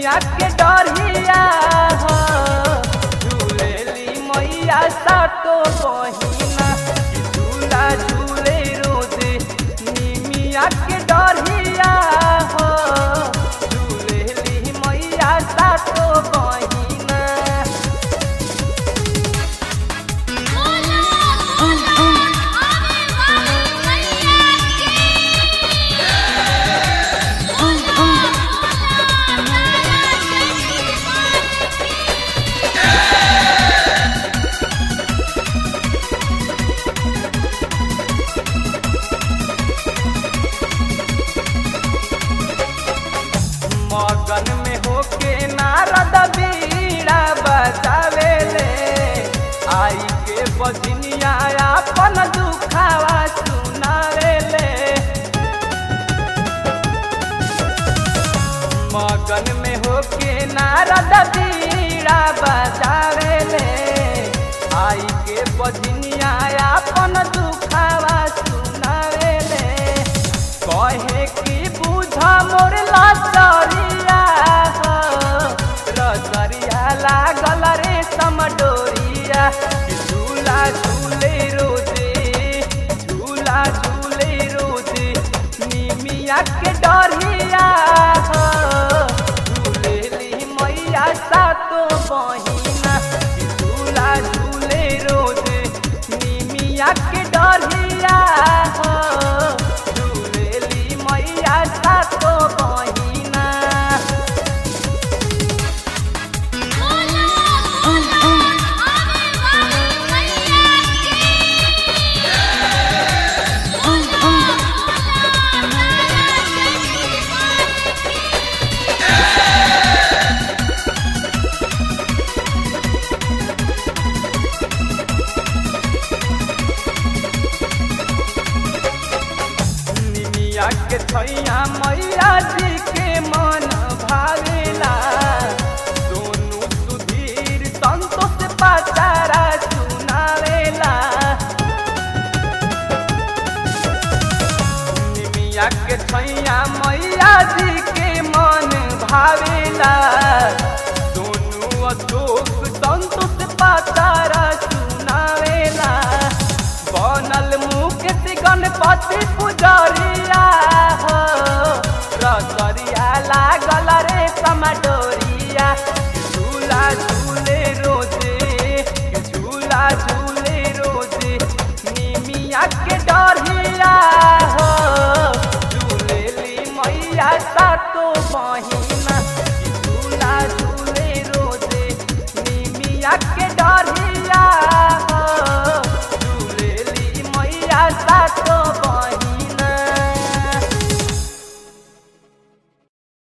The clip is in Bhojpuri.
निमिया के डरिया हो झूलेली मैया सातो बहिना झूला झूले रोजे निमिया के डरिया हो झूलेली मैया सातो बहिना। मगन में होके नारद बीड़ा बजावेले आई के बजनिया अपन दुखावा सुनावेले। मगन में होके नारद बीड़ा बजावेले आई के बजनिया अपन दुखावा सुनावेले। कहे कि बुझ मोर लाचारिया हो रसरिया लागल रे समडोरिया झूला झूले रोजे झूला झूले रोजे निमिया के डरिया हो झूलेली मैया सातो बहिना झूला झूले रोजे निमिया के डरिया हो झूलेली मैया सातो बहिना। निमिया के छैया मैया जी के मन भावेला दोनों सुधीर संतोष पाचारा सुनावेला। निमिया के छैया मैया जी के मन भावेला दोनों अशोक संतोष पाचारा सुनावेला। बनल मुकेश गणपति पुजरिया हो रसरिया लागल रे समडोरिया झूला झूले रोजे झूला झूले रोजे निमिया के डरिया हो झूलेली मैया सातो बहिना झूला झूले रोजे निमिया के डरिया हो